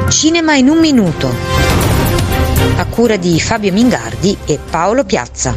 Cinema in un minuto, a cura di Fabio Mingardi e Paolo Piazza.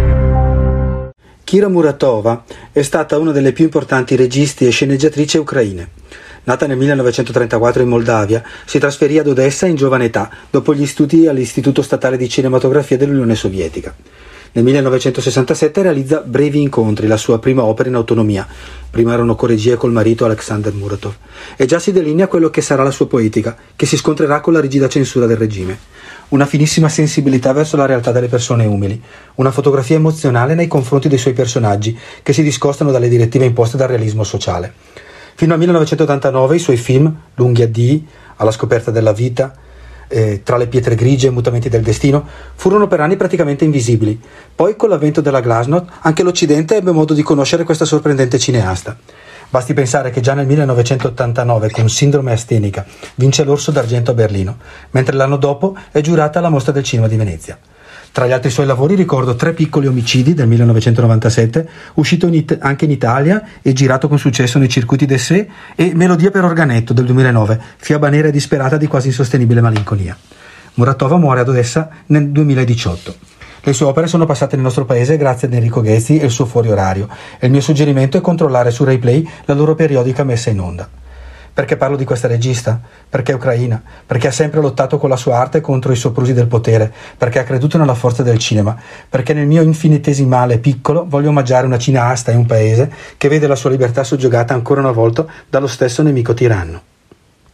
Kira Muratova è stata una delle più importanti registi e sceneggiatrici ucraine. Nata nel 1934 in Moldavia, si trasferì ad Odessa in giovane età, dopo gli studi all'Istituto Statale di Cinematografia dell'Unione Sovietica. Nel 1967 realizza Brevi incontri, la sua prima opera in autonomia. Prima erano corregie col marito Alexander Muratov. E già si delinea quello che sarà la sua poetica, che si scontrerà con la rigida censura del regime. Una finissima sensibilità verso la realtà delle persone umili. Una fotografia emozionale nei confronti dei suoi personaggi, che si discostano dalle direttive imposte dal realismo sociale. Fino al 1989 i suoi film, lunghi addii, Alla scoperta della vita, Tra le pietre grigie e Mutamenti del destino, furono per anni praticamente invisibili. Poi, con l'avvento della Glasnost, anche l'Occidente ebbe modo di conoscere questa sorprendente cineasta. Basti pensare che già nel 1989, con Sindrome astenica, vince l'Orso d'Argento a Berlino, mentre l'anno dopo è giurata alla Mostra del Cinema di Venezia. Tra gli altri suoi lavori ricordo Tre piccoli omicidi del 1997, uscito anche in Italia e girato con successo nei circuiti d'essai, e Melodia per organetto del 2009, fiaba nera e disperata di quasi insostenibile malinconia. Muratova muore ad Odessa nel 2018. Le sue opere sono passate nel nostro paese grazie ad Enrico Ghezzi e il suo fuori orario, e il mio suggerimento è controllare su RaiPlay la loro periodica messa in onda. Perché parlo di questa regista? Perché è ucraina, perché ha sempre lottato con la sua arte contro i soprusi del potere, perché ha creduto nella forza del cinema, perché nel mio infinitesimale piccolo voglio omaggiare una cineasta e un paese che vede la sua libertà soggiogata ancora una volta dallo stesso nemico tiranno.